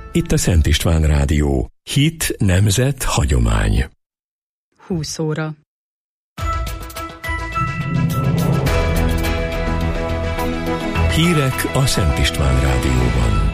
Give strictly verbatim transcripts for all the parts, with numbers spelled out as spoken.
itt a Szent István Rádió. Hit, nemzet, hagyomány. húsz óra. Hírek a Szent István Rádióban.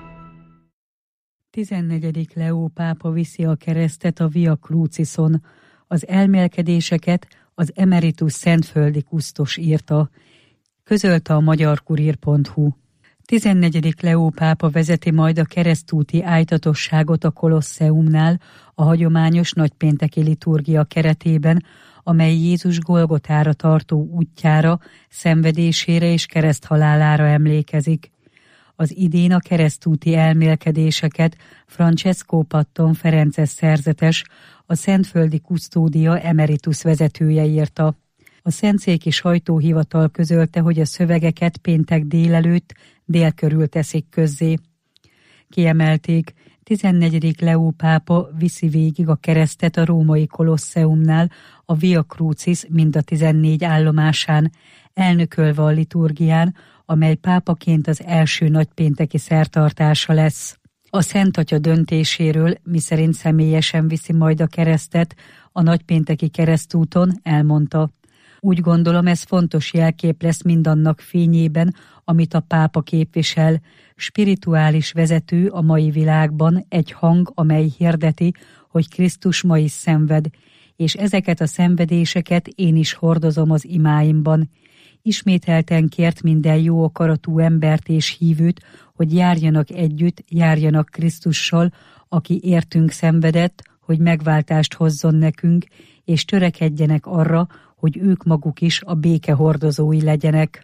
tizennegyedik Leó pápa viszi a keresztet a Via Crucison. Az elmélkedéseket az emeritus szentföldi kusztos írta, közölte a magyarkurír pont hu. tizennegyedik Leó pápa vezeti majd a keresztúti ájtatosságot a Kolosseumnál a hagyományos nagypénteki liturgia keretében, amely Jézus Golgotára tartó útjára, szenvedésére és kereszthalálára emlékezik. Az idén a keresztúti elmélkedéseket Francesco Patton ferences szerzetes, a Szentföldi Kusztódia emeritus vezetője írta. A szentszéki sajtóhivatal közölte, hogy a szövegeket péntek délelőtt dél körül teszik közzé. Kiemelték, tizennegyedik Leó pápa viszi végig a keresztet a római Kolosseumnál, a Via Crucis mind a tizennégy állomásán, elnökölve a liturgián, amely pápaként az első nagypénteki szertartása lesz. A Szent Atya döntéséről, miszerint személyesen viszi majd a keresztet a nagypénteki keresztúton, elmondta: úgy gondolom, ez fontos jelkép lesz mindannak fényében, amit a pápa képvisel, spirituális vezető a mai világban, egy hang, amely hirdeti, hogy Krisztus ma is szenved, és ezeket a szenvedéseket én is hordozom az imáimban. Ismételten kért minden jó akaratú embert és hívőt, hogy járjanak együtt, járjanak Krisztussal, aki értünk szenvedett, hogy megváltást hozzon nekünk, és törekedjenek arra, hogy ők maguk is a béke hordozói legyenek.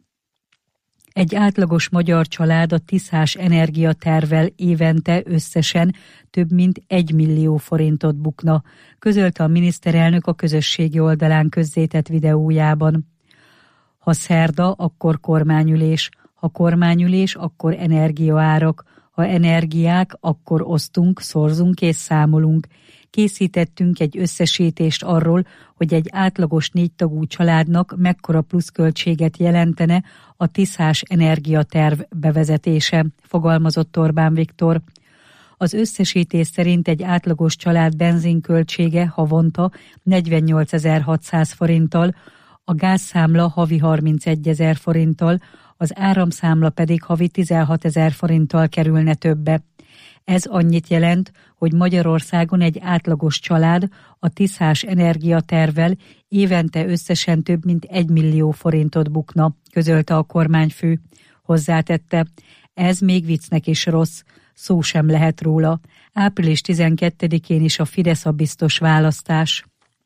Egy átlagos magyar család a Tiszás energiatervvel évente összesen több mint egy millió forintot bukna, közölte a miniszterelnök a közösségi oldalán közzétett videójában. Ha szerda, akkor kormányülés, ha kormányülés, akkor energiaárak, ha energiák, akkor osztunk, szorzunk és számolunk. Készítettünk egy összesítést arról, hogy egy átlagos négytagú családnak mekkora pluszköltséget jelentene a Tiszás energiaterv bevezetése, fogalmazott Orbán Viktor. Az összesítés szerint egy átlagos család benzinköltsége havonta negyvennyolcezer-hatszáz forinttal, a gázszámla havi harmincegyezer forinttal, az áramszámla pedig havi tizenhatezer forinttal kerülne többe. Ez annyit jelent, hogy Magyarországon egy átlagos család a Tiszás energiatervvel évente összesen több mint egy millió forintot bukna, közölte a kormányfő. Hozzátette, ez még viccnek is rossz, szó sem lehet róla. április tizenkettedikén is a Fidesz a biztos választás.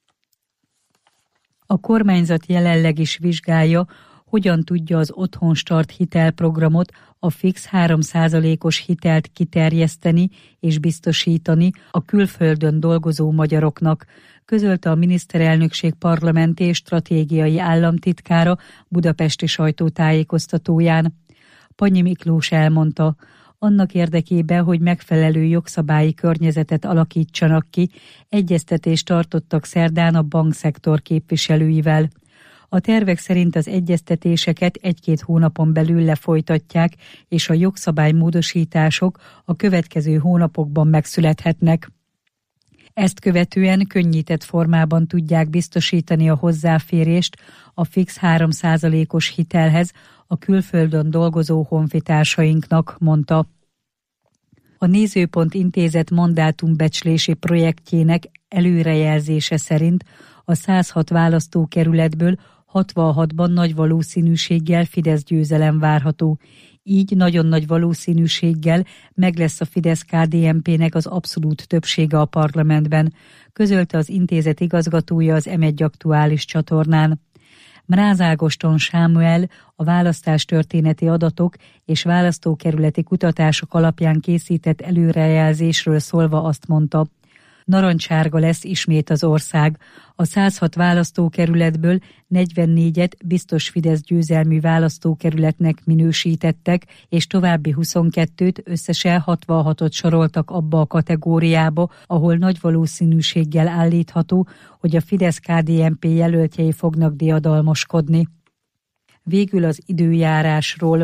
A kormányzat jelenleg is vizsgálja, hogyan tudja az Otthonstart hitelprogramot, a fix három százalékos hitelt kiterjeszteni és biztosítani a külföldön dolgozó magyaroknak, közölte a miniszterelnökség parlamenti és stratégiai államtitkára budapesti sajtótájékoztatóján. Pannyi Miklós elmondta, annak érdekében, hogy megfelelő jogszabályi környezetet alakítsanak ki, egyeztetést tartottak szerdán a bankszektor képviselőivel. A tervek szerint az egyeztetéseket egy-két hónapon belül lefolytatják, és a jogszabálymódosítások a következő hónapokban megszülethetnek. Ezt követően könnyített formában tudják biztosítani a hozzáférést a fix három százalékos hitelhez a külföldön dolgozó honfitársainknak, mondta. A Nézőpont Intézet mandátumbecslési projektjének előrejelzése szerint a száz hat választókerületből hatvanhatban nagy valószínűséggel Fidesz győzelem várható. Így nagyon nagy valószínűséggel meg lesz a Fidesz-ká dé en pének az abszolút többsége a parlamentben, közölte az intézet igazgatója az em egy aktuális csatornán. Mráz Ágoston Sámuel a választástörténeti adatok és választókerületi kutatások alapján készített előrejelzésről szólva azt mondta, narancsárga lesz ismét az ország. A száz hat választókerületből negyvennégyet biztos Fidesz győzelmű választókerületnek minősítettek, és további huszonkettőt, összesen hatvanhatot soroltak abba a kategóriába, ahol nagy valószínűséggel állítható, hogy a Fidesz-ká dé en pé jelöltjei fognak diadalmaskodni. Végül az időjárásról.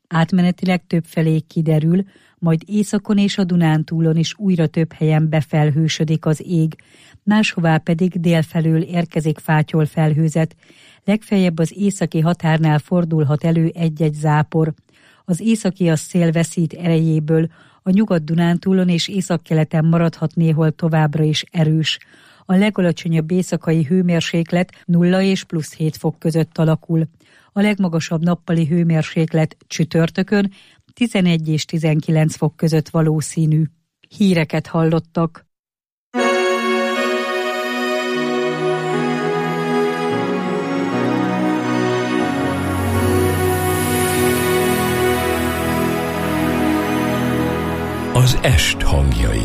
Átmenetileg többfelé kiderül, majd északon és a Dunántúlon is újra több helyen befelhősödik az ég, máshová pedig délfelől érkezik fátyol felhőzet, legfeljebb az északi határnál fordulhat elő egy-egy zápor. Az északias szél veszít erejéből, a Nyugat-Dunántúlon és északkeleten maradhat néhol továbbra is erős. A legalacsonyabb éjszakai hőmérséklet nulla és plusz hét fok között alakul. A legmagasabb nappali hőmérséklet csütörtökön tizenegy és tizenkilenc fok között valószínű. Híreket hallottak. Az est hangjai.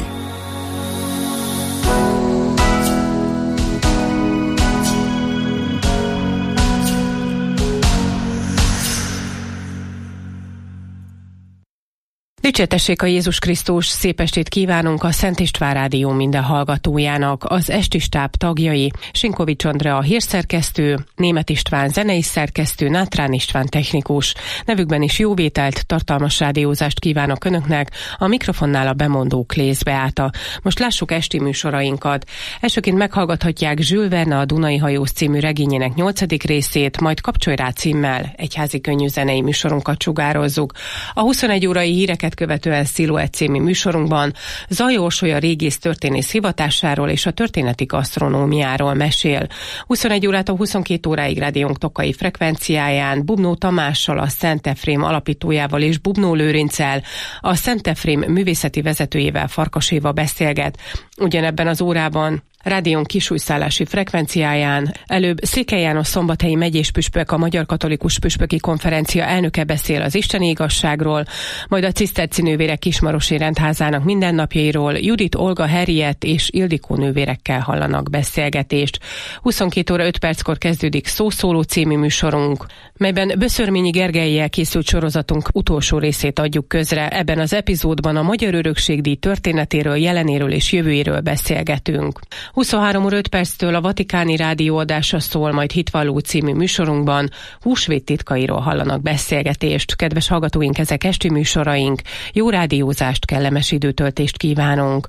Dicsértessék a Jézus Krisztus, szép estét kívánunk a Szent István Rádió minden hallgatójának, az esti stáb tagjai, Sinkovics Andrea hírszerkesztő, Németh István zenei szerkesztő, Nátrán István technikus. Nevükben is jó vételt, tartalmas rádiózást kívánok Önöknek, a mikrofonnál a bemondó Klész Beáta. Most lássuk esti műsorainkat. Elsőként meghallgathatják Jules Verne a Dunai hajós című regényének nyolcadik részét, majd Kapcsolj rá címmel egyházi könnyű zenei műsorunkat sugározzuk. A huszonegy órai híreket követően Sziluett című műsorunkban Zaj Orsoly a régész történész hivatásáról és a történeti gasztronómiáról mesél. huszonegy órától huszonkét óráig rádiónk tokai frekvenciáján Bubnó Tamással, a Szent Efrém alapítójával és Bubnó Lőrinccel, a Szent Efrém művészeti vezetőjével, Farkas Éva beszélget. Ugyanebben az órában rádión kisújszállási frekvenciáján előbb Székely János szombathelyi megyés püspök, a Magyar Katolikus Püspöki Konferencia elnöke beszél az isteni igazságról, majd a ciszterci nővérek Kismarosi rendházának mindennapjairól Judit, Olga, Henriett és Ildikó nővérekkel hallanak beszélgetést. huszonkét óra öt perckor kezdődik Szószóló című műsorunk, melyben Böszörményi Gergellyel készült sorozatunk utolsó részét adjuk közre. Ebben az epizódban a Magyar Örökségdíj történetéről, jelenéről és jövőjéről beszélgetünk. huszonhárom óra öt perctől a Vatikáni Rádió adása szól, majd Hitvalló című műsorunkban húsvét titkairól hallanak beszélgetést. Kedves hallgatóink, ezek esti műsoraink. Jó rádiózást, kellemes időtöltést kívánunk!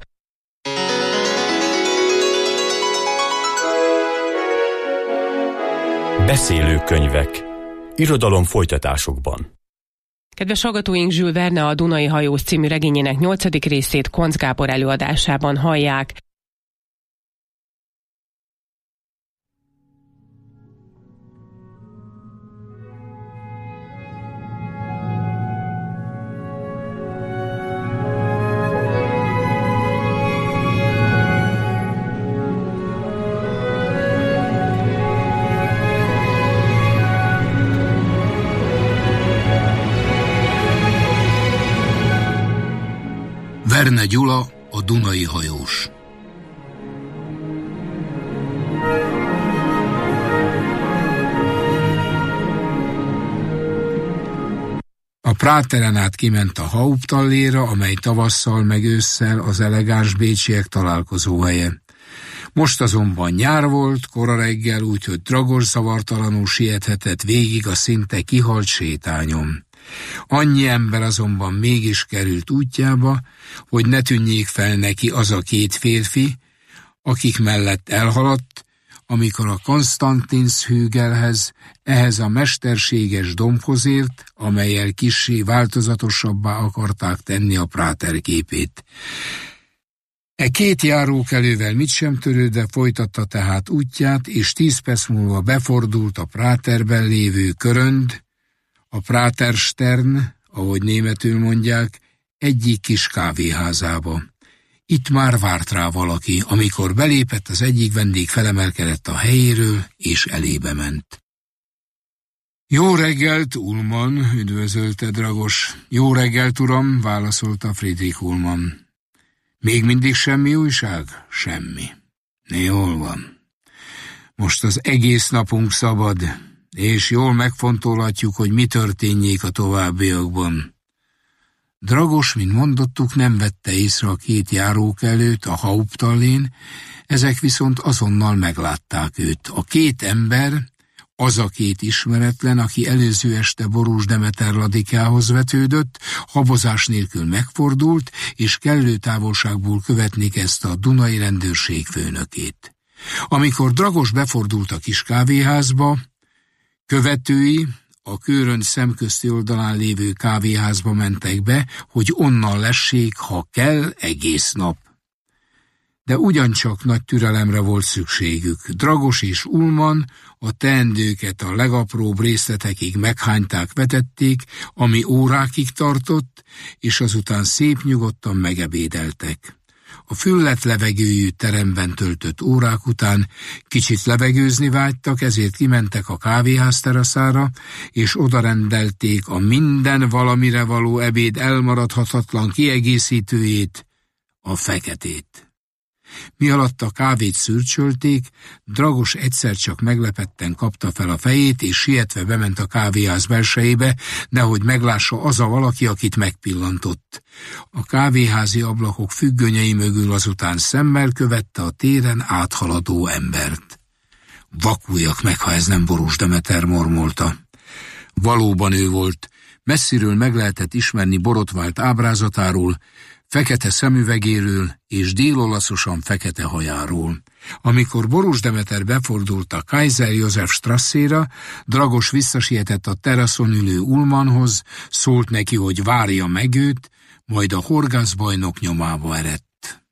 Beszélő könyvek. Irodalom folytatásokban. Kedves hallgatóink, Jules Verne a Dunai hajós című regényének nyolcadik részét Koncz Gábor előadásában hallják. Verne Gyula, a Dunai hajós. A Práteren át kiment a Hauptalléra, amely tavasszal meg ősszel az elegáns bécsiek találkozóhelye. Most azonban nyár volt, kora reggel, úgyhogy Dragos zavartalanul siethetett végig a szinte kihalt sétányon. Annyi ember azonban mégis került útjába, hogy ne tűnjék fel neki az a két férfi, akik mellett elhaladt, amikor a Konstantinshügelhez, ehhez a mesterséges dombhoz ért, amellyel kissé változatosabbá akarták tenni a Práter képét. E két járókelővel mit sem törődve folytatta tehát útját, és tíz perc múlva befordult a Práterben lévő körönd, a Praterstern, ahogy németül mondják, egyik kis kávéházába. Itt már várt rá valaki, amikor belépett, az egyik vendég felemelkedett a helyéről, és elébe ment. Jó reggelt, Ullmann, üdvözölte Dragos. Jó reggelt, uram, válaszolta Friedrich Ullmann. Még mindig semmi újság? Semmi. Jól van. Most az egész napunk szabad, és jól megfontolhatjuk, hogy mi történjék a továbbiakban. Dragos, mint mondottuk, nem vette észre a két járókelőt a Hauptallén, ezek viszont azonnal meglátták őt. A két ember, Az a két ismeretlen, aki előző este Borús Demeter ladikához vetődött, habozás nélkül megfordult, és kellő távolságból követni kezdte a Dunai rendőrség főnökét. Amikor Dragos befordult a kis kávéházba, követői a Kőrönd szemközti oldalán lévő kávéházba mentek be, hogy onnan lessék, ha kell, egész nap. De ugyancsak nagy türelemre volt szükségük. Dragos és Ullmann a teendőket a legapróbb részletekig meghányták, vetették, ami órákig tartott, és azután szép nyugodtan megebédeltek. A füllet levegőjű teremben töltött órák után kicsit levegőzni vágytak, ezért kimentek a kávéház teraszára, és odarendelték a minden valamire való ebéd elmaradhatatlan kiegészítőjét, a feketét. Mi alatt a kávét szürcsölték, Dragos egyszer csak meglepetten kapta fel a fejét, és sietve bement a kávéház belsejébe, nehogy meglássa az a valaki, akit megpillantott. A kávéházi ablakok függönyei mögül azután szemmel követte a téren áthaladó embert. Vakuljak meg, ha ez nem Borús Demeter, mormolta. Valóban ő volt. Messziről meg lehetett ismerni borotvált ábrázatáról, fekete szemüvegéről és délolaszosan fekete hajáról. Amikor Borús Demeter befordult a Kaiser József Strasszéra, Dragos visszasietett a teraszon ülő Ullmannhoz, szólt neki, hogy várja meg őt, majd a horgászbajnok nyomába eredt.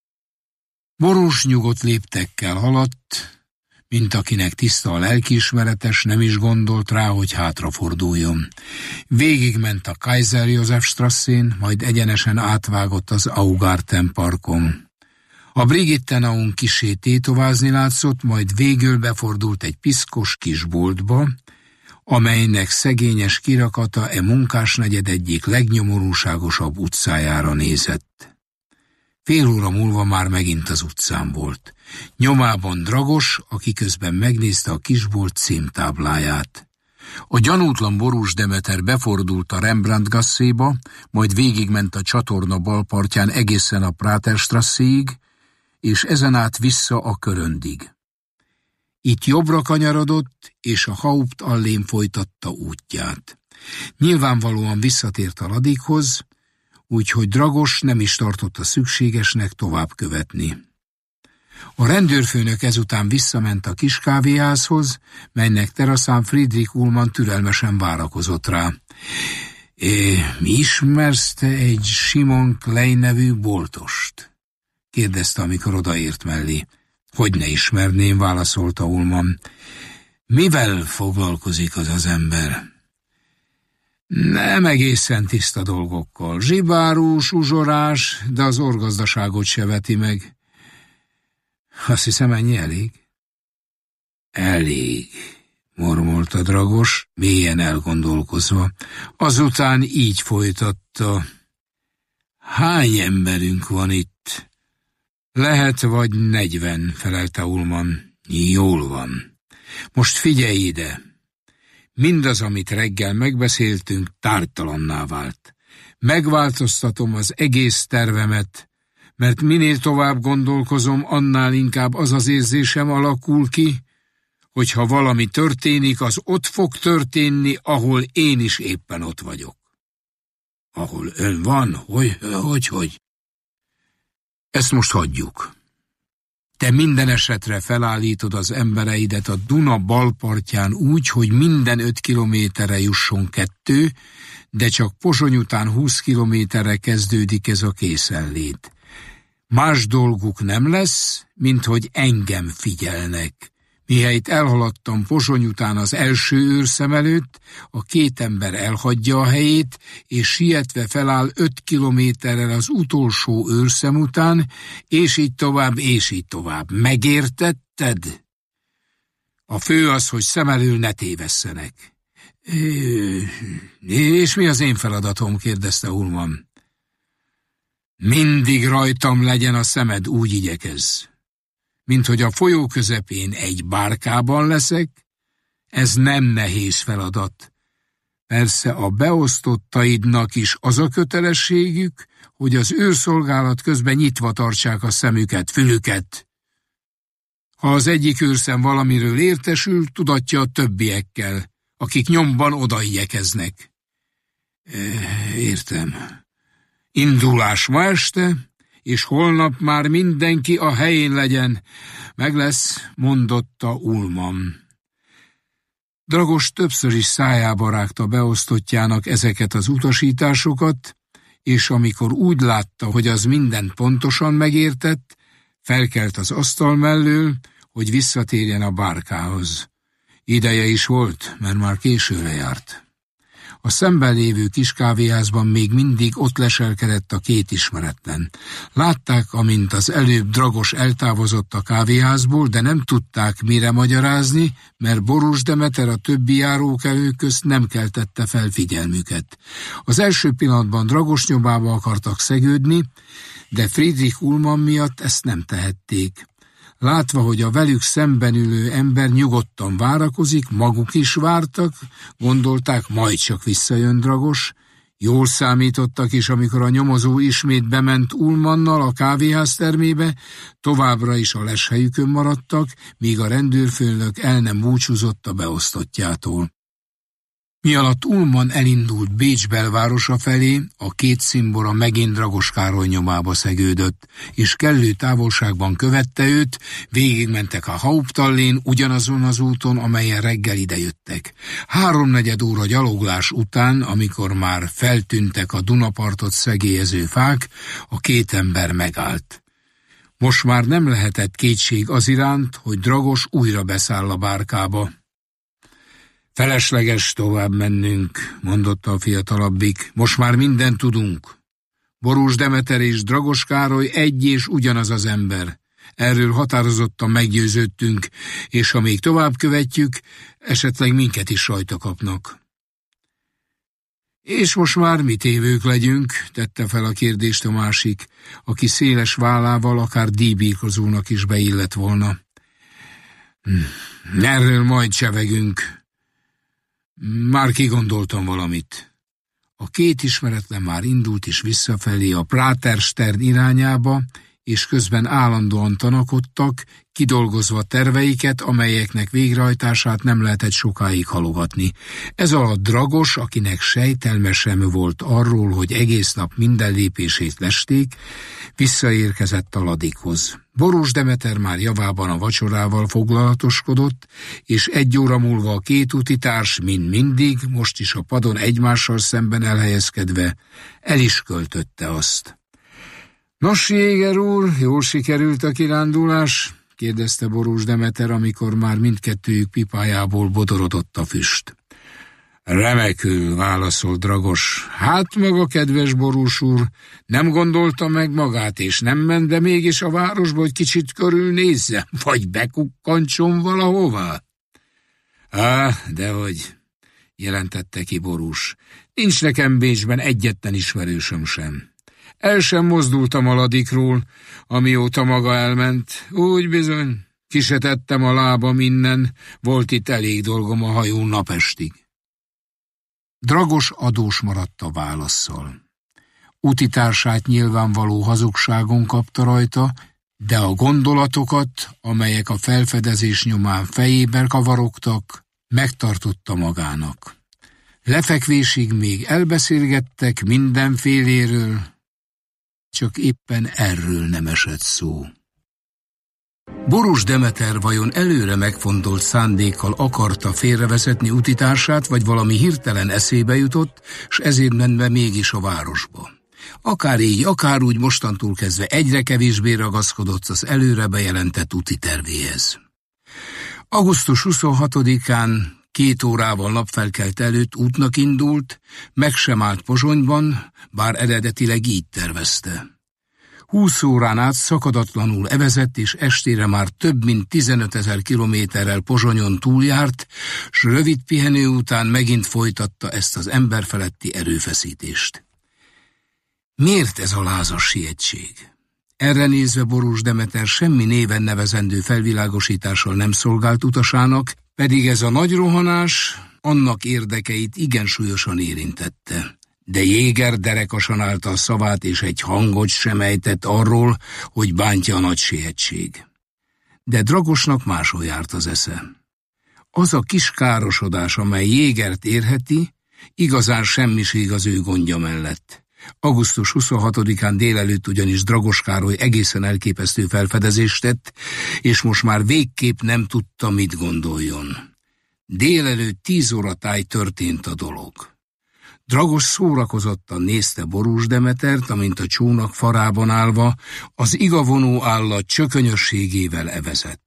Borús nyugodt léptekkel haladt, mint akinek tiszta a lelkiismeretes, nem is gondolt rá, hogy hátraforduljon. Végigment a Kaiser József Strasszén, majd egyenesen átvágott az Augarten parkon. A Brigittenaun kissé tétovázni látszott, majd végül befordult egy piszkos kisboltba, amelynek szegényes kirakata e munkásnegyed egyik legnyomorúságosabb utcájára nézett. Fél óra múlva már megint az utcán volt. Nyomában Dragos, aki közben megnézte a kisbolt címtábláját. A gyanútlan Borús Demeter befordult a Rembrandtgasséba, majd végigment a csatorna balpartján egészen a Praterstrasséig, és ezen át vissza a Köröndig. Itt jobbra kanyarodott, és a Hauptallén folytatta útját. Nyilvánvalóan visszatért a ladikhoz, úgyhogy Dragos nem is tartotta szükségesnek tovább követni. A rendőrfőnök ezután visszament a kis kávéházhoz, melynek teraszán Friedrich Ullmann türelmesen várakozott rá. É, ismersz te egy Simon Klein nevű boltost? Kérdezte, amikor odaért mellé. Hogy ne ismerném, válaszolta Ullmann. Mivel foglalkozik az az ember? Nem egészen tiszta dolgokkal. Zsibárus, uzsorás, de az orgazdaságot se veti meg. Azt hiszem, ennyi elég? Elég, mormolta Dragos, mélyen elgondolkozva. Azután így folytatta. Hány emberünk van itt? Lehet vagy negyven, felelte Ullmann. Jól van. Most figyelj ide. Mindaz, amit reggel megbeszéltünk, tárgytalanná vált. Megváltoztatom az egész tervemet, mert minél tovább gondolkozom, annál inkább az az érzésem alakul ki, hogy ha valami történik, az ott fog történni, ahol én is éppen ott vagyok. Ahol ön van? Hogy, hogy, hogy? Ezt most hagyjuk. Te minden esetre felállítod az embereidet a Duna balpartján úgy, hogy minden öt kilométerre jusson kettő, de csak Pozsony után húsz kilométerre kezdődik ez a készenlét. Más dolguk nem lesz, mint hogy engem figyelnek. Mihelyt elhaladtam Pozsony után az első őrszem előtt, a két ember elhagyja a helyét, és sietve feláll öt kilométerrel az utolsó őrszem után, és így tovább, és így tovább. Megértetted? A fő az, hogy szem elől ne tévesszenek. És mi az én feladatom? Kérdezte Ullmann. Mindig rajtam legyen a szemed, úgy igyekezz. Mint hogy a folyó közepén egy bárkában leszek, ez nem nehéz feladat. Persze a beosztottaidnak is az a kötelességük, hogy az őrszolgálat közben nyitva tartsák a szemüket, fülüket. Ha az egyik őrszem valamiről értesül, tudatja a többiekkel, akik nyomban odaigyekeznek. Értem. Indulás ma este, és holnap már mindenki a helyén legyen. Meg lesz, mondotta Ullmann. Dragos többször is szájába rágta beosztottjának ezeket az utasításokat, és amikor úgy látta, hogy az mindent pontosan megértett, felkelt az asztal mellől, hogy visszatérjen a bárkához. Ideje is volt, mert már későre járt. A szemben lévő kis kávéházban még mindig ott leselkedett a két ismeretlen. Látták, amint az előbb Dragos eltávozott a kávéházból, de nem tudták mire magyarázni, mert Borús Demeter a többi járókelő közt nem keltette fel figyelmüket. Az első pillanatban Dragos nyomába akartak szegődni, de Friedrich Ullmann miatt ezt nem tehették. Látva, hogy a velük szemben ülő ember nyugodtan várakozik, maguk is vártak, gondolták, majd csak visszajön Dragos. Jól számítottak is, amikor a nyomozó ismét bement Ullmannnal a kávéház termébe, továbbra is a leshelyükön maradtak, míg a rendőrfőnök el nem búcsúzott a beosztottjától. Mi alatt Ullmann elindult Bécs belvárosa felé, a két szimbora megint Dragos Károly nyomába szegődött, és kellő távolságban követte őt, végigmentek a Hauptallén ugyanazon az úton, amelyen reggel idejöttek. Háromnegyed óra gyaloglás után, amikor már feltűntek a Dunapartot szegélyező fák, a két ember megállt. Most már nem lehetett kétség az iránt, hogy Dragos újra beszáll a bárkába. Felesleges tovább mennünk, mondotta a fiatalabbik. Most már mindent tudunk. Borús Demeter és Dragos Károly egy és ugyanaz az ember. Erről határozottan meggyőződtünk, és ha még tovább követjük, esetleg minket is rajta kapnak. És most már mi tévők legyünk, tette fel a kérdést a másik, aki széles vállával akár díjbírkozónak is beillett volna. Erről majd csevegünk. Már kigondoltam valamit. A két ismeretlen már indult is visszafelé a Praterstern irányába, és közben állandóan tanakodtak, kidolgozva terveiket, amelyeknek végrehajtását nem lehetett sokáig halogatni. Ez alatt Dragos, akinek sejtelme sem volt arról, hogy egész nap minden lépését lesték, visszaérkezett a Ladikhoz. Borús Demeter már javában a vacsorával foglalatoskodott, és egy óra múlva a két utitárs, mint mindig, most is a padon egymással szemben elhelyezkedve, el is költötte azt. Nos, Jéger úr, jól sikerült a kirándulás? Kérdezte Borús Demeter, amikor már mindkettőjük pipájából bodorodott a füst. Remekül, válaszolt Dragos. Hát maga, kedves Borús úr, nem gondolta meg magát, és nem ment be mégis a városba, hogy kicsit körülnézze, vagy bekukkancson valahová? Á, dehogy, jelentette ki Borús. Nincs nekem Bécsben egyetlen ismerősöm sem. El sem mozdultam a Ladikról, amióta maga elment. Úgy bizony, ki se tettem a lábam innen, volt itt elég dolgom a hajón napestig. Dragos adós maradt a válasszal. Utitársát nyilvánvaló hazugságon kapta rajta, de a gondolatokat, amelyek a felfedezés nyomán fejében kavarogtak, megtartotta magának. Lefekvésig még elbeszélgettek mindenféléről, csak éppen erről nem esett szó. Borús Demeter vajon előre megfontolt szándékkal akarta félrevezetni utitársát, vagy valami hirtelen eszébe jutott, s ezért ment be mégis a városba. Akár így, akár úgy mostantól kezdve egyre kevésbé ragaszkodott az előre bejelentett úti tervéhez. augusztus huszonhatodikán két órával napfelkelt előtt útnak indult, meg sem állt Pozsonyban, bár eredetileg így tervezte. Húsz órán át szakadatlanul evezett, és estére már több mint tizenötezer kilométerrel Pozsonyon túljárt, s rövid pihenő után megint folytatta ezt az emberfeletti erőfeszítést. Miért ez a lázas sietség? Erre nézve Borús Demeter semmi néven nevezendő felvilágosítással nem szolgált utasának, pedig ez a nagy rohanás annak érdekeit igen súlyosan érintette. De Jéger derekasan állta a szavát, és egy hangot sem ejtett arról, hogy bántja a nagy sietség. De Dragosnak máshol járt az esze. Az a kis károsodás, amely Jégert érheti, igazán semmiség az ő gondja mellett. augusztus huszonhatodikán délelőtt ugyanis Dragos Károly egészen elképesztő felfedezést tett, és most már végképp nem tudta, mit gondoljon. Délelőtt tíz óra táj történt a dolog. Dragos szórakozottan nézte Borús Demetert, amint a csónak farában állva az igavonó állat csökönyösségével evezett.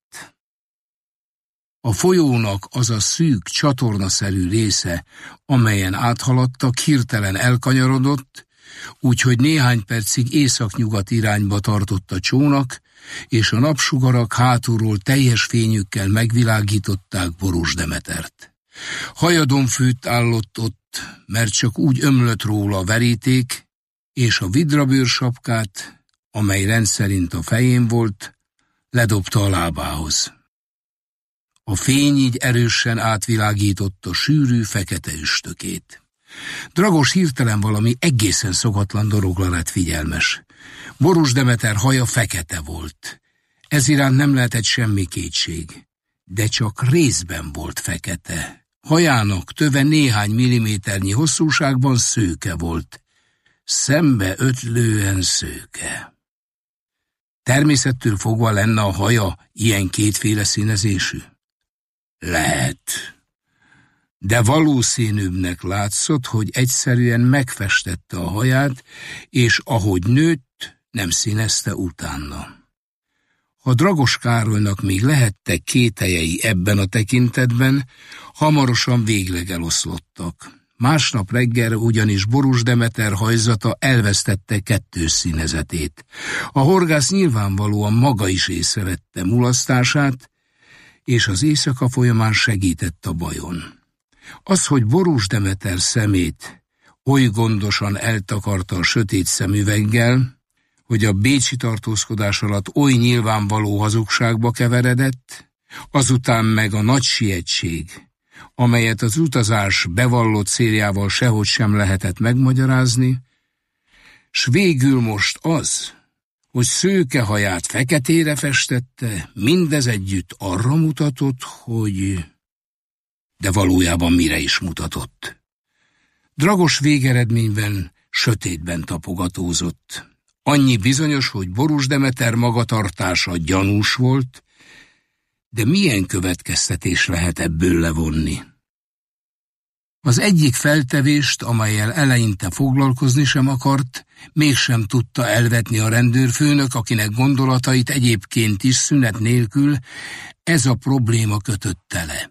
A folyónak az a szűk, csatornaszerű része, amelyen áthaladtak, hirtelen elkanyarodott, úgyhogy néhány percig északnyugat irányba tartott a csónak, és a napsugarak hátulról teljes fényükkel megvilágították Borús Demetert. Hajadon fűtt állott ott, mert csak úgy ömlött róla a veríték, és a vidrabőrsapkát, amely rendszerint a fején volt, ledobta a lábához. A fény így erősen átvilágította sűrű, fekete üstökét. Dragos hirtelen valami egészen szokatlan dologra lett figyelmes. Borús Demeter haja fekete volt. Ez iránt nem lehetett semmi kétség, de csak részben volt fekete. Hajának töve néhány milliméternyi hosszúságban szőke volt. Szembe ötlően szőke. Természettől fogva lenne a haja ilyen kétféle színezésű? Lehet. De valószínűbbnek látszott, hogy egyszerűen megfestette a haját, és ahogy nőtt, nem színezte utána. Ha Dragos Károlynak még lehettek kételyei ebben a tekintetben, hamarosan végleg eloszlottak. Másnap reggelre ugyanis Borús Demeter hajzata elvesztette kettős színezetét. A horgász nyilvánvalóan maga is észrevette mulasztását, és az éjszaka folyamán segített a bajon. Az, hogy Borús Demeter szemét oly gondosan eltakarta a sötét szemüveggel, hogy a bécsi tartózkodás alatt oly nyilvánvaló hazugságba keveredett, azután meg a nagy sietség, amelyet az utazás bevallott céljával sehogy sem lehetett megmagyarázni, s végül most az, hogy szőke haját feketére festette, mindez együtt arra mutatott, hogy... De valójában mire is mutatott? Dragos végeredményben sötétben tapogatózott. Annyi bizonyos, hogy Borús Demeter magatartása gyanús volt, de milyen következtetés lehet ebből levonni? Az egyik feltevést, amellyel eleinte foglalkozni sem akart, mégsem tudta elvetni a rendőrfőnök, akinek gondolatait egyébként is szünet nélkül ez a probléma kötötte le.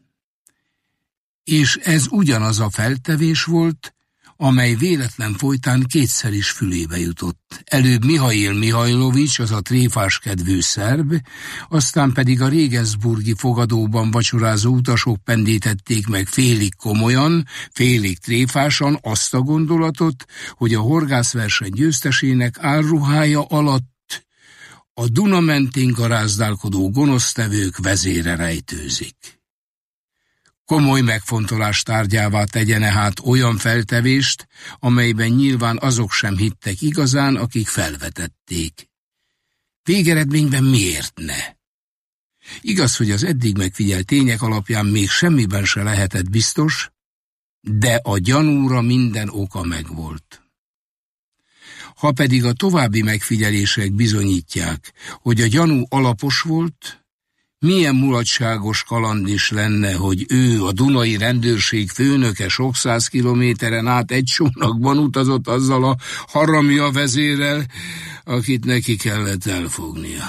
És ez ugyanaz a feltevés volt, amely véletlen folytán kétszer is fülébe jutott. Előbb Mihail Mihajlovics, az a tréfáskedvű szerb, aztán pedig a Regensburgi fogadóban vacsorázó utasok pendítették meg félig komolyan, félig tréfásan azt a gondolatot, hogy a horgászverseny győztesének álruhája alatt a Duna mentén garázdálkodó gonosztevők vezére rejtőzik. Komoly megfontolás tárgyává tegyene hát olyan feltevést, amelyben nyilván azok sem hittek igazán, akik felvetették. Végeredményben miért ne? Igaz, hogy az eddig megfigyelt tények alapján még semmiben se lehetett biztos, de a gyanúra minden oka megvolt. Ha pedig a további megfigyelések bizonyítják, hogy a gyanú alapos volt, milyen mulatságos kaland is lenne, hogy ő, a dunai rendőrség főnöke sok száz kilométeren át egy csónakban utazott azzal a haramja vezérrel, akit neki kellett elfognia.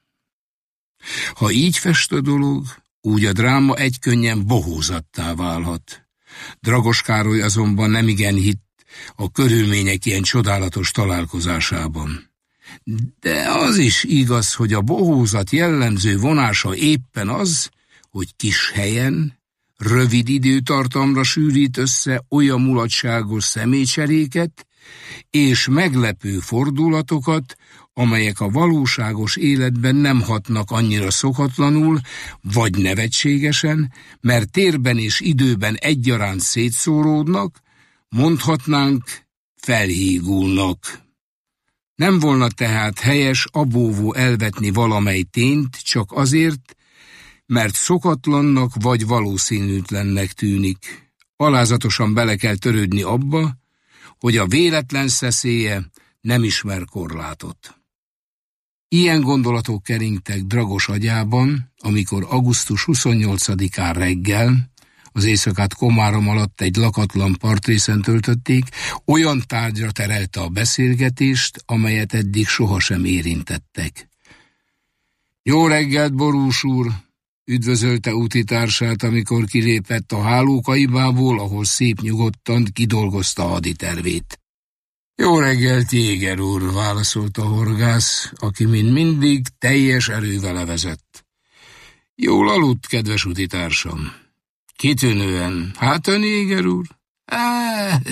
Ha így fest a dolog, úgy a dráma egykönnyen bohózattá válhat. Dragos Károly azonban nemigen hitt a körülmények ilyen csodálatos találkozásában. De az is igaz, hogy a bohózat jellemző vonása éppen az, hogy kis helyen, rövid időtartamra sűrít össze olyan mulatságos személycseréket és meglepő fordulatokat, amelyek a valóságos életben nem hatnak annyira szokatlanul, vagy nevetségesen, mert térben és időben egyaránt szétszóródnak, mondhatnánk, felhígulnak. Nem volna tehát helyes abóvó elvetni valamely tényt csak azért, mert szokatlannak vagy valószínűtlennek tűnik. Alázatosan bele kell törődni abba, hogy a véletlen szeszélye nem ismer korlátot. Ilyen gondolatok keringtek Dragos agyában, amikor augusztus huszonnyolcadikán reggel, az éjszakát Komárom alatt egy lakatlan partrészen töltötték, olyan tárgyra terelte a beszélgetést, amelyet eddig sohasem érintettek. Jó reggelt, Borús úr! Üdvözölte útitársát, amikor kilépett a hálókaibából, ahol szép nyugodtan kidolgozta a haditervét. Jó reggelt, Jéger úr, válaszolta a horgász, aki mind mindig teljes erővel levezett. Jól aludt, kedves utitársam. Kitűnően. Hát ön, Jéger úr? Hát,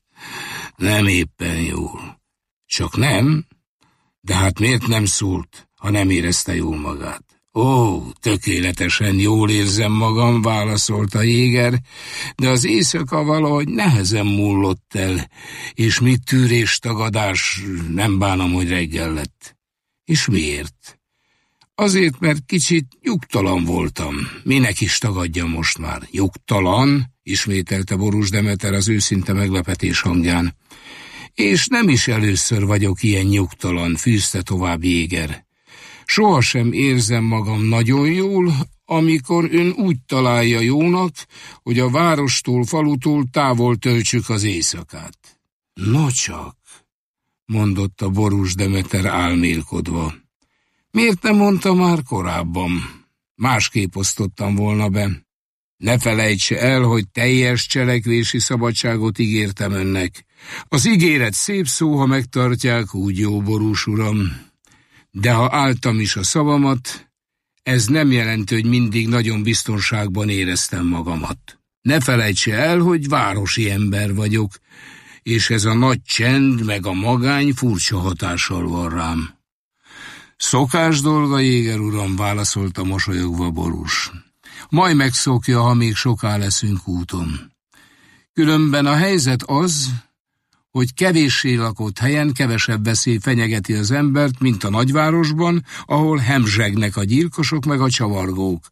nem éppen jól. Csak nem? De hát miért nem szólt, ha nem érezte jól magát? Ó, tökéletesen jól érzem magam, válaszolta Jéger, de az éjszaka valahogy nehezen múlott el, és mit tűrés tagadás, nem bánom, hogy reggel lett. És miért? Azért, mert kicsit nyugtalan voltam. Minek is tagadja most már? Nyugtalan? Ismételte Borús Demeter az őszinte meglepetés hangján. És nem is először vagyok ilyen nyugtalan, fűzte tovább Jéger. Sohasem érzem magam nagyon jól, amikor ön úgy találja jónak, hogy a várostól, falutól távol töltsük az éjszakát. No csak, mondotta Borús Demeter álmélkodva. Miért nem mondta már korábban? Másképp osztottam volna be. Ne felejtse el, hogy teljes cselekvési szabadságot ígértem önnek. Az ígéret szép szó, ha megtartják, úgy jó, Borús uram. De ha álltam is a szavamat, ez nem jelenti, hogy mindig nagyon biztonságban éreztem magamat. Ne felejtse el, hogy városi ember vagyok, és ez a nagy csend meg a magány furcsa hatással van rám. Szokás dolga, Jéger uram, válaszolta mosolyogva Borús. Majd megszokja, ha még soká leszünk úton. Különben a helyzet az, hogy kevéssé lakott helyen kevesebb veszély fenyegeti az embert, mint a nagyvárosban, ahol hemzsegnek a gyilkosok meg a csavargók.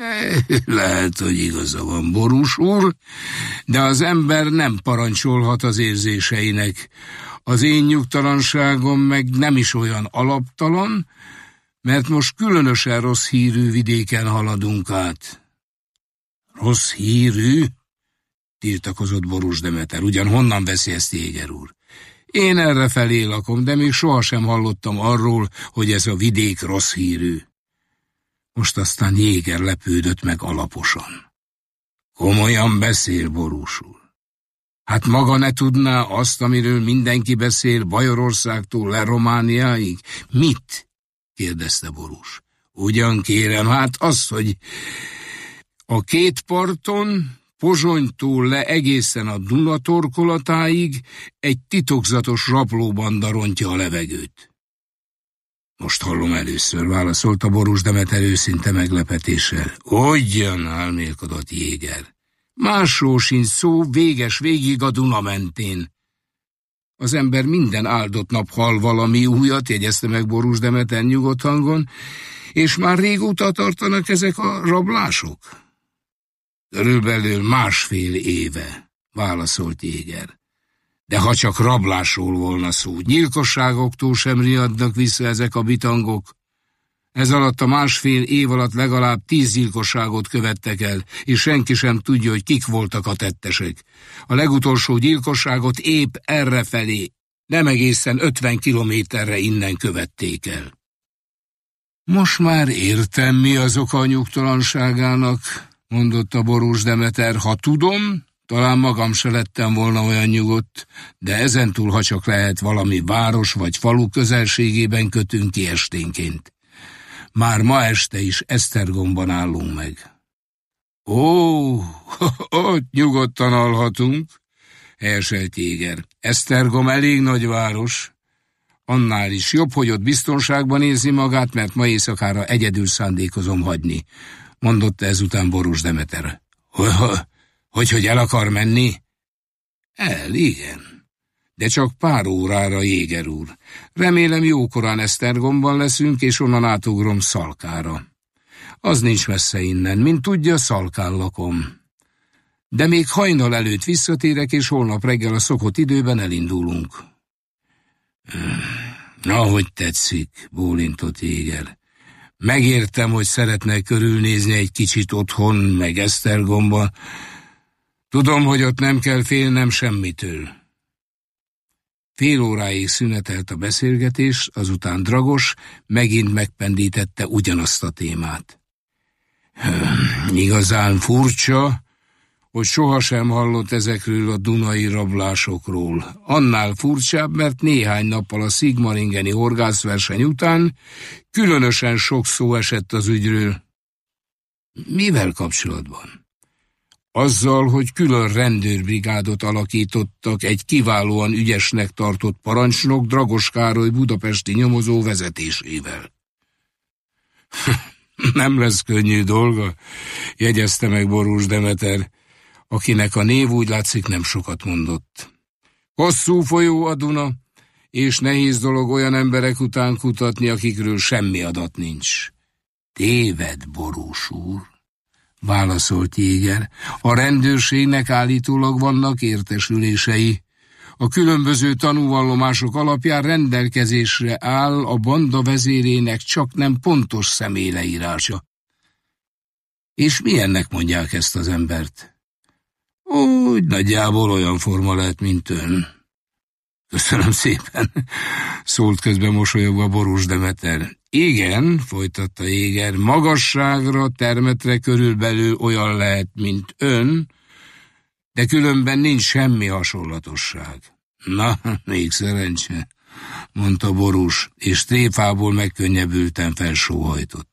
Lehet, hogy igaza van, Borús úr, de az ember nem parancsolhat az érzéseinek. Az én nyugtalanságom meg nem is olyan alaptalan, mert most különösen rossz hírű vidéken haladunk át. Rossz hírű? Tiltakozott Borús Demeter. Ugyan honnan veszi ezt, Jéger úr? Én errefelé lakom, de még sohasem hallottam arról, hogy ez a vidék rossz hírű. Most aztán Jéger lepődött meg alaposan. Komolyan beszél, Borús úr. Hát maga ne tudná azt, amiről mindenki beszél, Bajorországtól le Romániáig? Mit? kérdezte Borús. Ugyan kérem, hát az, hogy a két parton, Pozsonytól le egészen a Duna torkolatáig egy titokzatos rablóbanda rontja a levegőt. Most hallom először, válaszolta Borús Demeter őszinte meglepetéssel. Ugyan, álmélkodott Jéger. Másról sincs szó, véges végig a Duna mentén. Az ember minden áldott nap hall valami újat, jegyezte meg Borús Demeter nyugodt hangon, és már régóta tartanak ezek a rablások? Körülbelül másfél éve, válaszolt Jéger. De ha csak rablásról volna szó, gyilkosságoktól sem riadnak vissza ezek a bitangok. Ez alatt a másfél év alatt legalább tíz gyilkosságot követtek el, és senki sem tudja, hogy kik voltak a tettesek. A legutolsó gyilkosságot épp errefelé, nem egészen ötven kilométerre innen követték el. Most már értem, mi az oka a nyugtalanságának, mondotta Borús Demeter. Ha tudom, talán magam se lettem volna olyan nyugodt, de ezentúl, ha csak lehet, valami város vagy falu közelségében kötünk ki esténként. Már ma este is Esztergomban állunk meg. Ó, ott nyugodtan alhatunk, helyeselt Jéger. Esztergom elég nagy város. Annál is jobb, hogy ott biztonságban érzi magát, mert ma éjszakára egyedül szándékozom hagyni, mondotta ezután Borús Demeter. Hogy, hogy el akar menni? El, igen. De csak pár órára, Jéger úr. Remélem jókorán Esztergomban leszünk, és onnan átugrom Szalkára. Az nincs messze innen, mint tudja, Szalkán lakom. De még hajnal előtt visszatérek, és holnap reggel a szokott időben elindulunk. Ahogy tetszik, bólintott Jéger. Megértem, hogy szeretne körülnézni egy kicsit otthon, meg Esztergomba. Tudom, hogy ott nem kell félnem semmitől. Fél óráig szünetelt a beszélgetés, azután Dragos megint megpendítette ugyanazt a témát. Igazán furcsa, hogy sohasem hallott ezekről a dunai rablásokról. Annál furcsább, mert néhány nappal a Sigmaringeni horgászverseny után különösen sok szó esett az ügyről. Mivel kapcsolatban? Azzal, hogy külön rendőrbrigádot alakítottak egy kiválóan ügyesnek tartott parancsnok Dragos Károly budapesti nyomozó vezetésével. Nem lesz könnyű dolga, jegyezte meg Borús Demeter, akinek a név úgy látszik nem sokat mondott. Hosszú folyó a Duna, és nehéz dolog olyan emberek után kutatni, akikről semmi adat nincs. Téved, Borús úr, válaszolt Jéger. A rendőrségnek állítólag vannak értesülései. A különböző tanúvallomások alapján rendelkezésre áll a banda vezérének csak nem pontos személyleírása. És milyennek mondják ezt az embert? Úgy nagyjából olyan forma lehet, mint ön. Köszönöm szépen, szólt közben mosolyogva Borús Demeter. Igen, folytatta Jéger, magasságra, termetre körülbelül olyan lehet, mint ön, de különben nincs semmi hasonlatosság. Na, még szerencse, mondta Borús, és tréfából megkönnyebbülten felsóhajtott.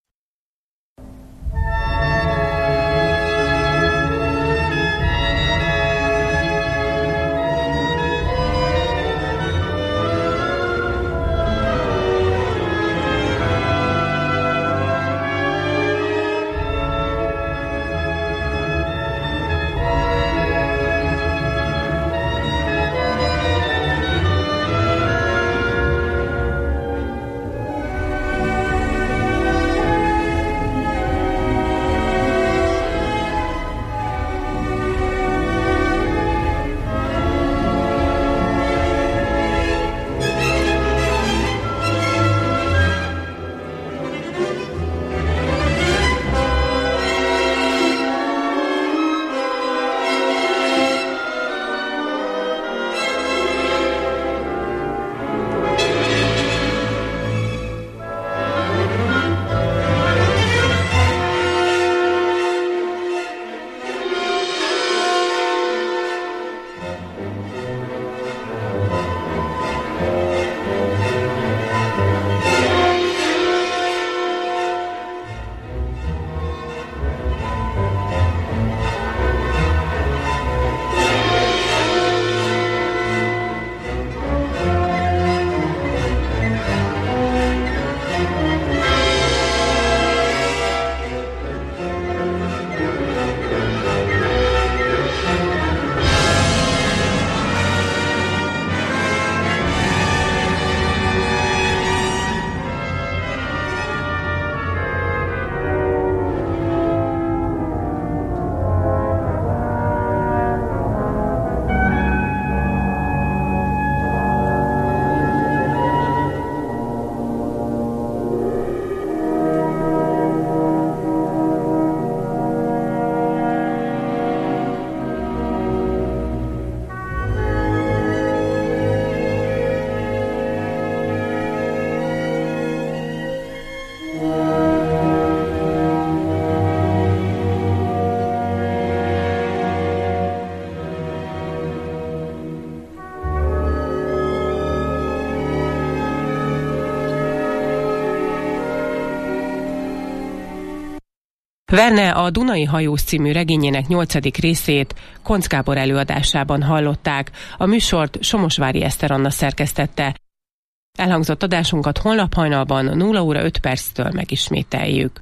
Verne a Dunai hajós című regényének nyolcadik részét Koncz Gábor előadásában hallották. A műsort Somosvári Eszter Anna szerkesztette. Elhangzott adásunkat holnap hajnalban nulla óra öt perctől megismételjük.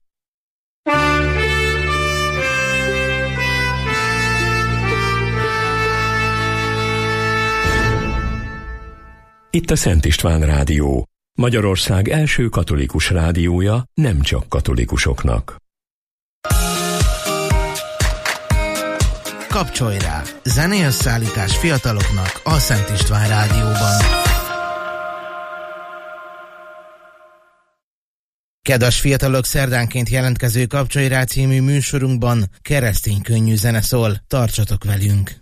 Itt a Szent István Rádió, Magyarország első katolikus rádiója, nem csak katolikusoknak. Kapcsolj rá! Zenéösszállítás fiataloknak a Szent István Rádióban. Kedves fiatalok, szerdánként jelentkező Kapcsolj rá című műsorunkban keresztény könnyű zene szól. Tartsatok velünk!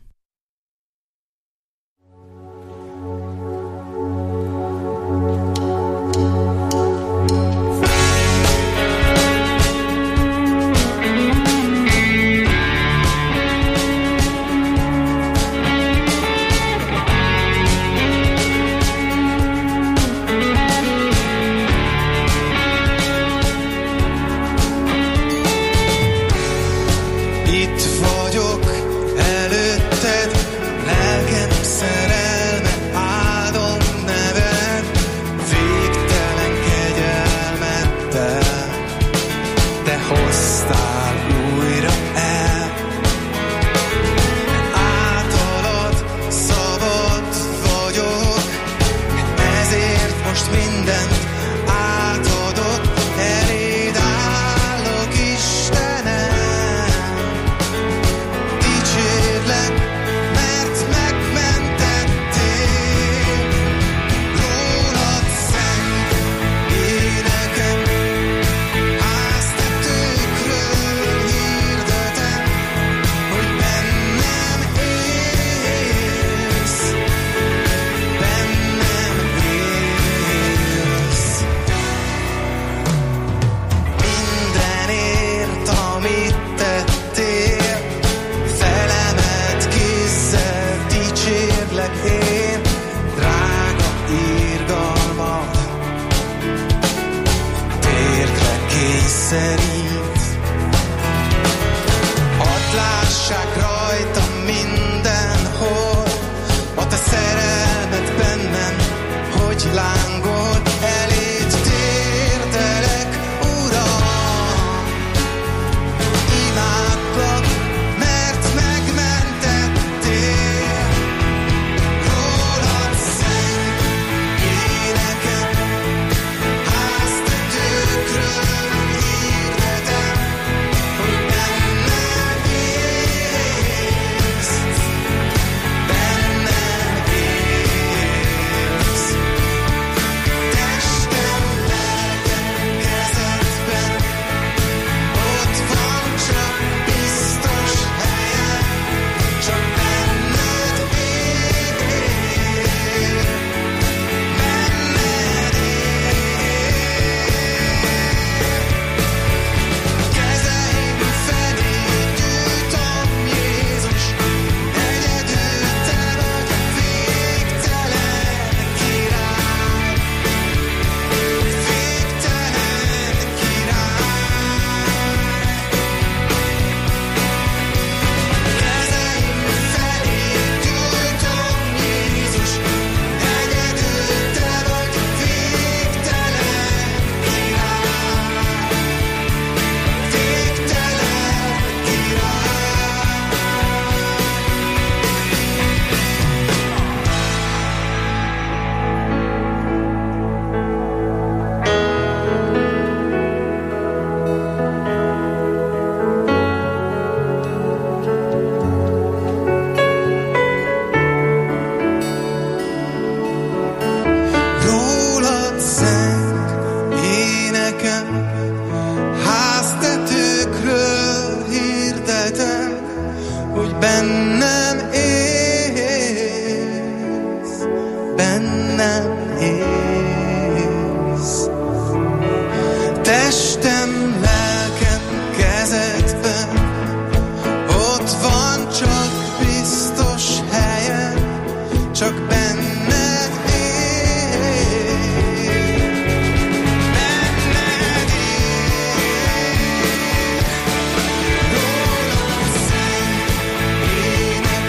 Énekel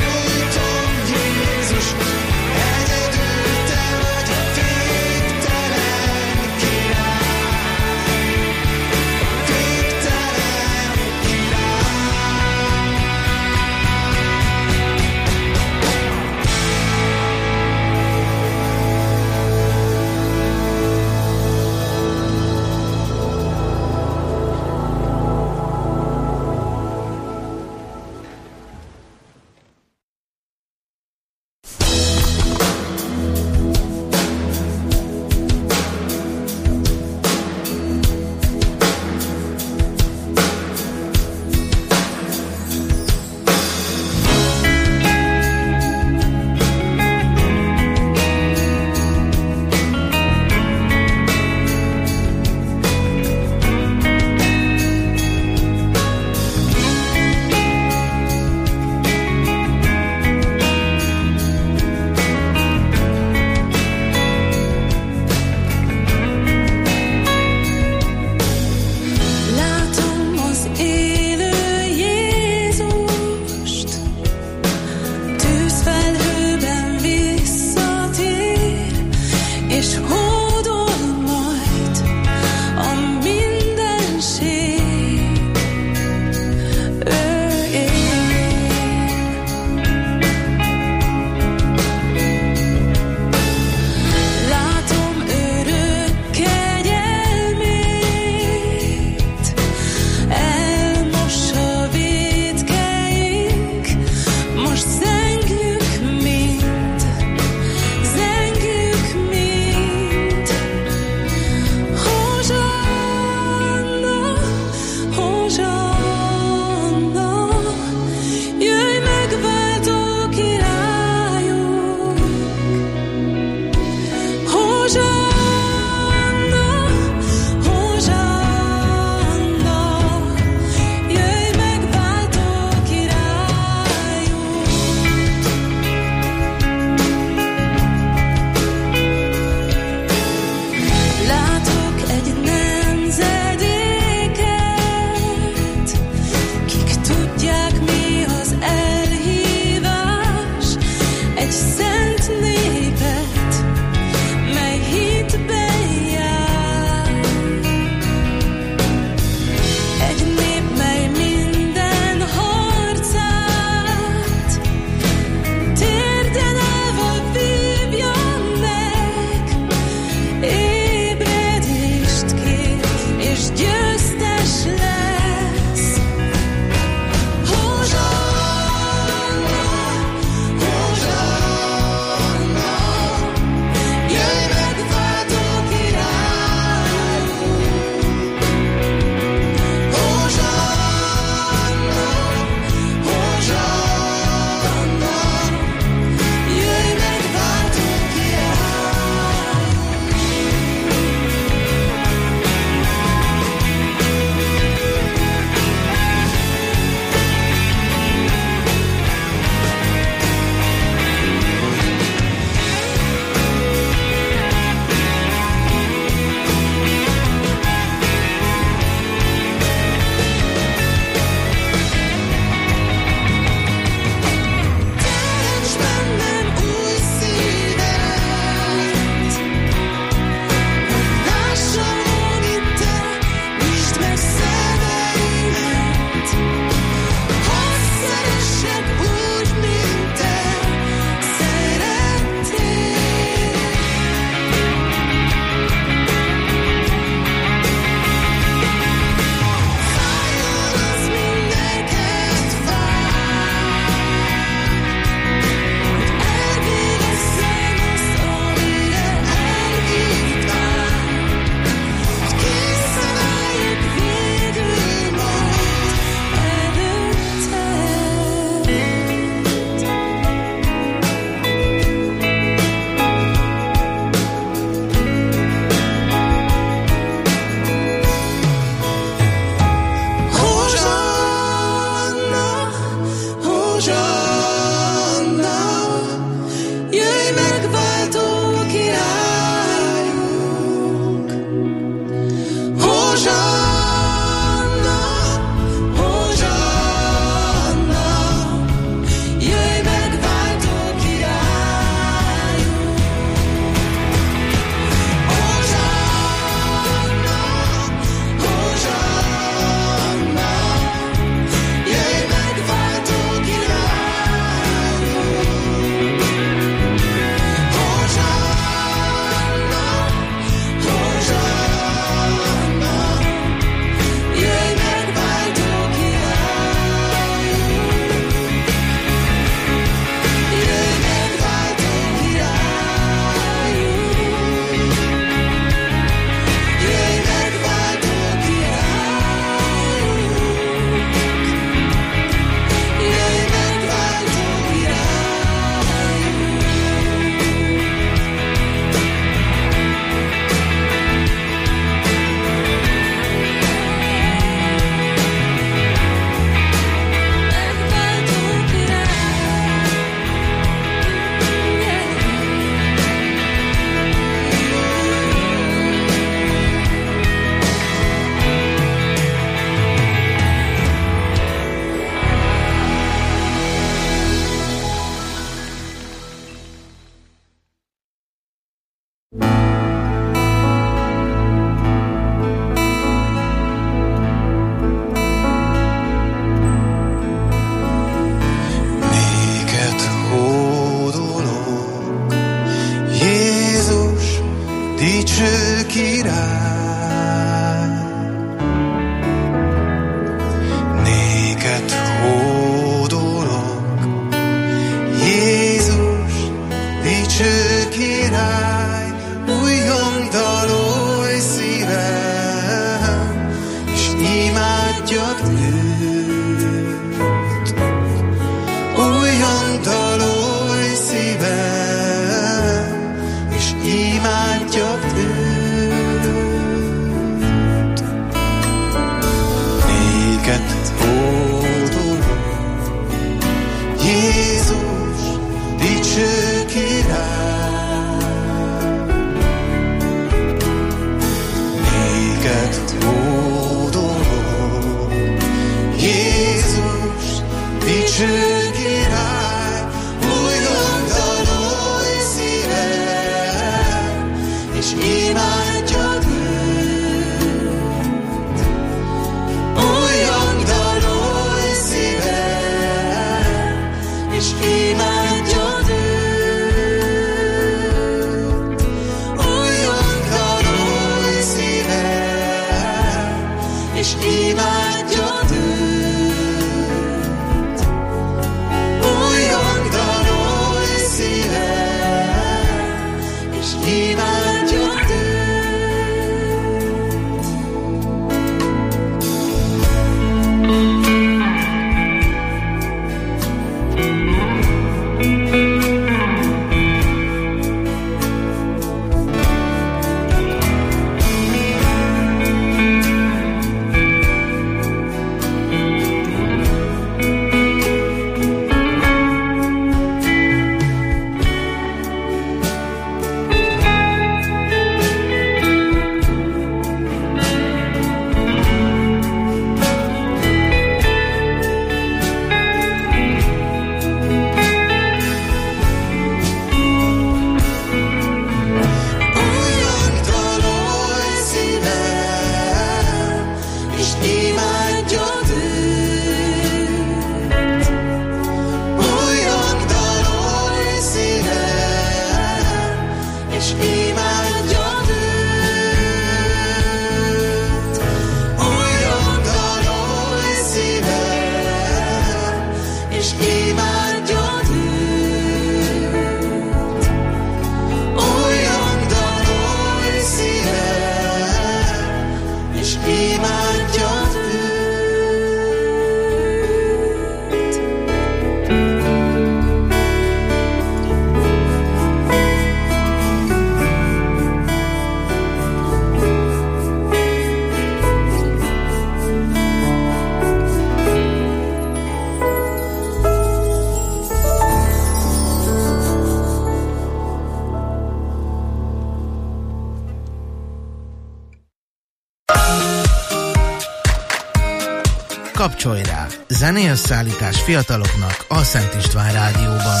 kapcsolj rá! Zenéösszállítás fiataloknak a Szent István Rádióban.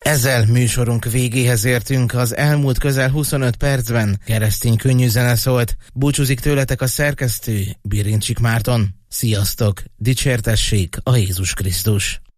Ezzel műsorunk végéhez értünk, az elmúlt közel huszonöt percben keresztény könnyű zene szólt. Búcsúzik tőletek a szerkesztő, Birincsik Márton. Sziasztok! Dicsértessék a Jézus Krisztus!